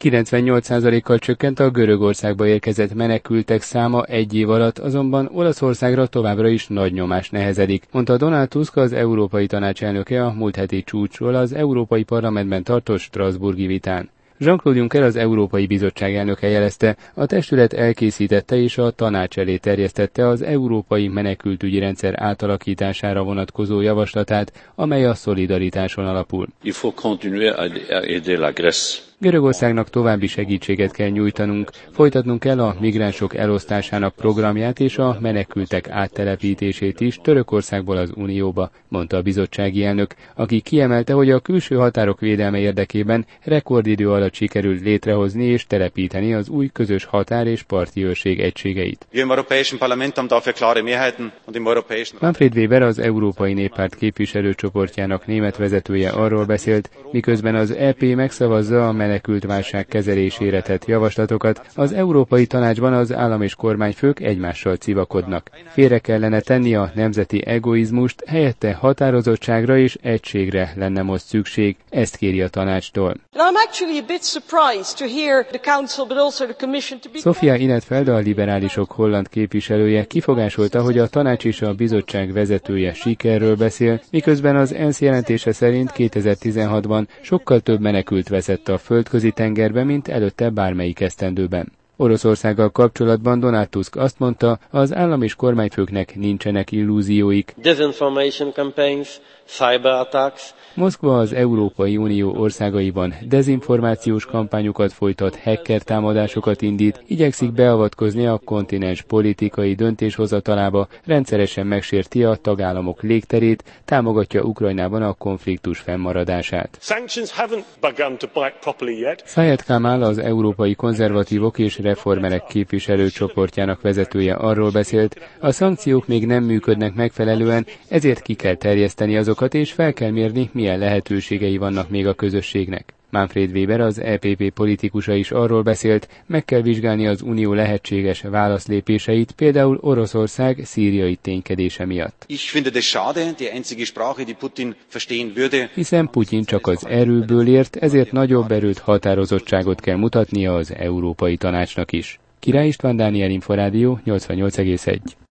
98%-kal csökkent a Görögországba érkezett menekültek száma egy év alatt, azonban Olaszországra továbbra is nagy nyomás nehezedik, mondta Donald Tusk, az Európai Tanács elnöke a múlt heti csúcsról az Európai Parlamentben tartott strasbourgi vitán. Jean-Claude Juncker, az Európai Bizottság elnöke jelezte, a testület elkészítette és a tanács elé terjesztette az európai menekültügyi rendszer átalakítására vonatkozó javaslatát, amely a szolidaritáson alapul. Görögországnak további segítséget kell nyújtanunk, folytatnunk kell a migránsok elosztásának programját és a menekültek áttelepítését is Törökországból az Unióba, mondta a bizottsági elnök, aki kiemelte, hogy a külső határok védelme érdekében rekordidő alatt sikerült létrehozni és telepíteni az új közös határ- és parti őrség egységeit. Manfred Weber, az Európai Néppárt képviselőcsoportjának német vezetője arról beszélt, miközben az EP megszavazza a menekültválság kezelésére tett javaslatokat, az Európai Tanácsban az állam és kormányfők egymással civakodnak. Félre kellene tenni a nemzeti egoizmust, helyette határozottságra és egységre lenne most szükség, ezt kéri a tanácstól. Sofia Inetfeld, a liberálisok holland képviselője kifogásolta, hogy a tanács és a bizottság vezetője sikerről beszél, miközben az ENSZ jelentése szerint 2016-ban sokkal több menekült veszett a Földközi tengerbe, mint előtte bármelyik esztendőben. Oroszországgal kapcsolatban Donald Tusk azt mondta, az állam és kormányfőknek nincsenek illúzióik. Moszkva az Európai Unió országaiban dezinformációs kampányokat folytat, hacker támadásokat indít, igyekszik beavatkozni a kontinens politikai döntéshozatalába, rendszeresen megsérti a tagállamok légterét, támogatja Ukrajnában a konfliktus fennmaradását. Syed Kamall, az európai konzervatívok és reformerek képviselőcsoportjának vezetője arról beszélt, a szankciók még nem működnek megfelelően, ezért ki kell terjeszteni azokat és fel kell mérni, milyen lehetőségei vannak még a közösségnek. Manfred Weber, az EPP politikusa is arról beszélt, meg kell vizsgálni az unió lehetséges válaszlépéseit, például Oroszország szíriai ténykedése miatt. Hiszen Putyin csak az erőből ért, ezért nagyobb erőt, határozottságot kell mutatnia az Európai Tanácsnak is. Király István, Dániel Inforádió 88,1.